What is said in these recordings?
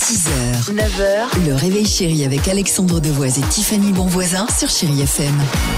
6h, 9h, le réveil chéri avec Alexandre Devoise et Tiffany Bonvoisin sur Chéri FM.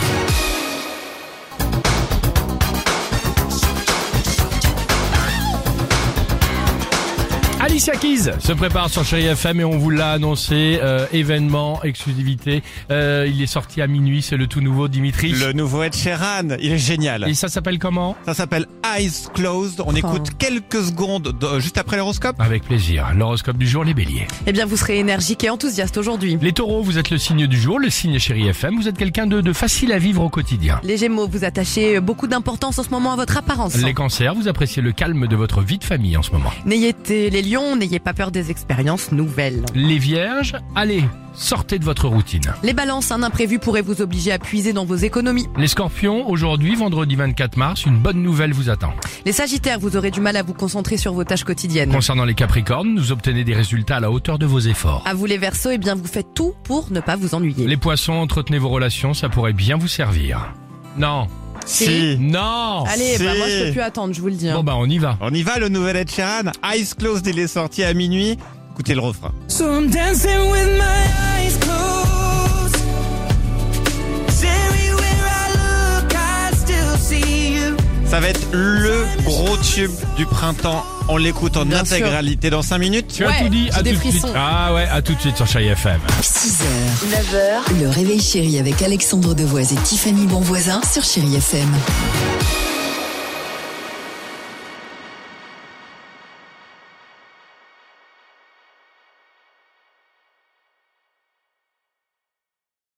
Alicia Keys se prépare sur Chéri FM et on vous l'a annoncé, événement, exclusivité. Il est sorti à minuit, c'est le tout nouveau Dimitri. Le nouveau Ed Sheeran, il est génial. Et ça s'appelle comment ? Ça s'appelle Eyes Closed. On écoute quelques secondes juste après l'horoscope. Avec plaisir. L'horoscope du jour, les béliers. Eh bien, vous serez énergique et enthousiaste aujourd'hui. Les taureaux, vous êtes le signe du jour, le signe Chéri FM. Vous êtes quelqu'un de facile à vivre au quotidien. Les gémeaux, vous attachez beaucoup d'importance en ce moment à votre apparence. Les cancers, vous appréciez le calme de votre vie de famille en ce moment. Les lions, n'ayez pas peur des expériences nouvelles. Les vierges, allez, sortez de votre routine. Les balances, un imprévu pourrait vous obliger à puiser dans vos économies. Les scorpions, aujourd'hui, vendredi 24 mars, une bonne nouvelle vous attend. Les sagittaires, vous aurez du mal à vous concentrer sur vos tâches quotidiennes. Concernant les capricornes, vous obtenez des résultats à la hauteur de vos efforts. À vous les verseaux, eh bien vous faites tout pour ne pas vous ennuyer. Les poissons, entretenez vos relations, ça pourrait bien vous servir. Non. Si. Non. Allez, Si. moi je peux plus attendre, je vous le dis. Bon on y va. On y va, le nouvel Ed Sheeran. Eyes Closed, il est sorti à minuit. Écoutez le refrain. So I'm dancing with my eyes closed. Everywhere I look, I still see you. Ça va être le gros tube du printemps. On l'écoute en Bien intégralité dans 5 minutes. Tu as Ouais, tout dit, j'ai à des tout de suite. frissons. Ah ouais, à tout de suite sur Chéri FM. 6h, 9h, le réveil chéri avec Alexandre Devoise et Tiffany Bonvoisin sur Chéri FM.